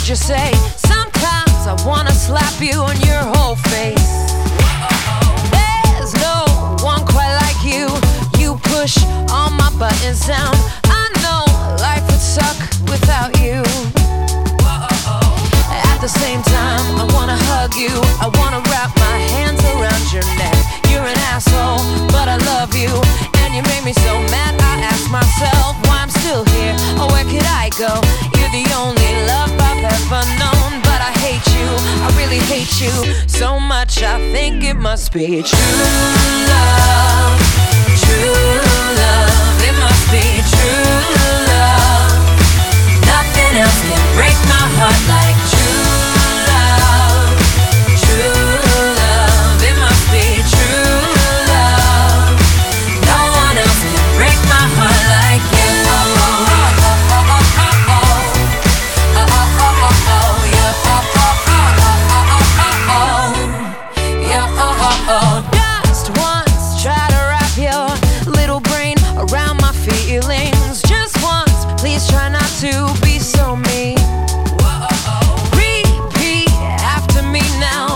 heard you say, sometimes I wanna slap you on your whole face. There's no one quite like you. You push all my buttons down. I know life would suck without you. At the same time, I wanna hug you. I wanna wrap my hands around your neck. You're an asshole, but I love you. And you made me so mad, I ask myself why I'm still here, or where could I go? You're the only love I've ever known, but I hate you, I really hate you so much, I think it must be true love. True love, it must be true love. Nothing else can break my heart like true love. True love, it must be true love. No one else can break my heart like you. Just once, try to wrap your little brain around my feelings. Just once, please try not to be so mean. Repeat after me now.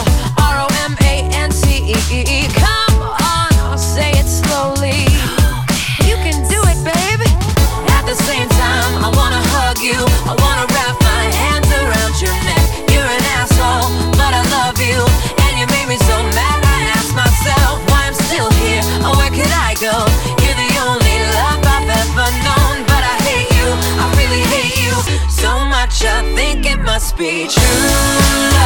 ROMANCE. Come on, I'll say it slowly. You can do it, baby. At the same time, I wanna hug you. I wanna wrap my hands around your neck. You're an asshole, but I love you. And you made me so mad, I ask myself why I'm still here, or where could I go? You're the only love I've ever known, but I hate you, I really hate you so much, I think it must be true.